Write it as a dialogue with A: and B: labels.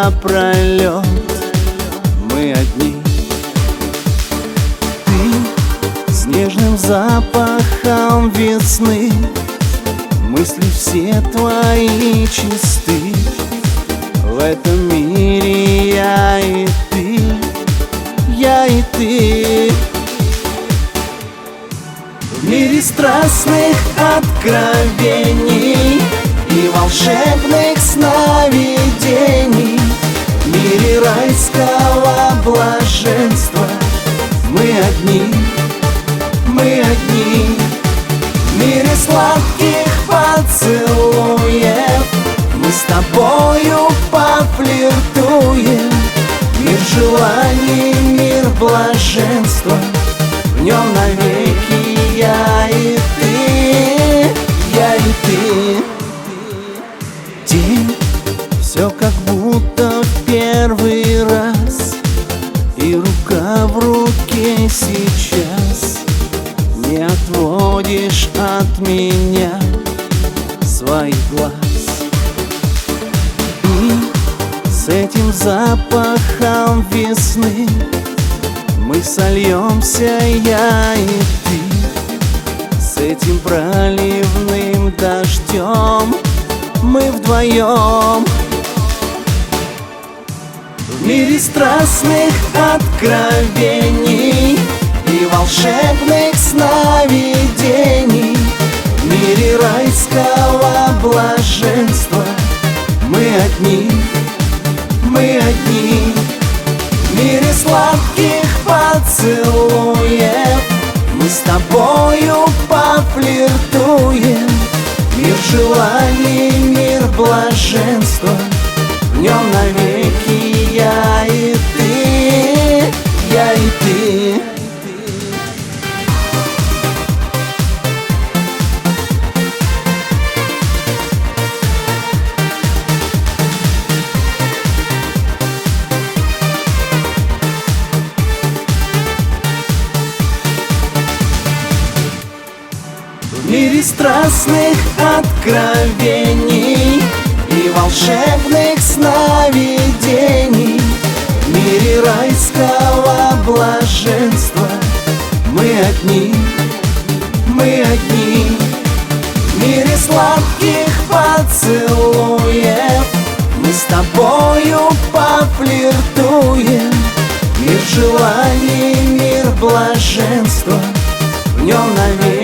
A: напролет мы одни. Ты с нежным запахом весны, мысли все твои чисты. В этом мире я и ты, я и ты. В мире страстных откровений и волшебных сновидений, в мире райского блаженства мы одни, мы одни. В мире сладких поцелуев мы с тобою пофлиртуем. Мир желаний, мир блаженства, в нем навеки я и ты, я и ты. День, все как будто в первый раз, и рука в руке сейчас. Не отводишь от меня своих глаз. И с этим запахом весны мы сольемся, я и ты. С этим проливным дождем мы вдвоем. В мире страстных откровений и волшебных сновидений, в мире райского блаженства мы одни, мы одни. В мире сладких поцелуев мы с тобою пофлиртуем. Мир желаний, мир блаженства, в нем навеки я и ты, я и ты. В мире страстных откровений и волшебных сновидений, в мире райского блаженства мы одни, мы одни. В мире сладких поцелуев мы с тобою пофлиртуем. Мир желаний, мир блаженства, в нем навеки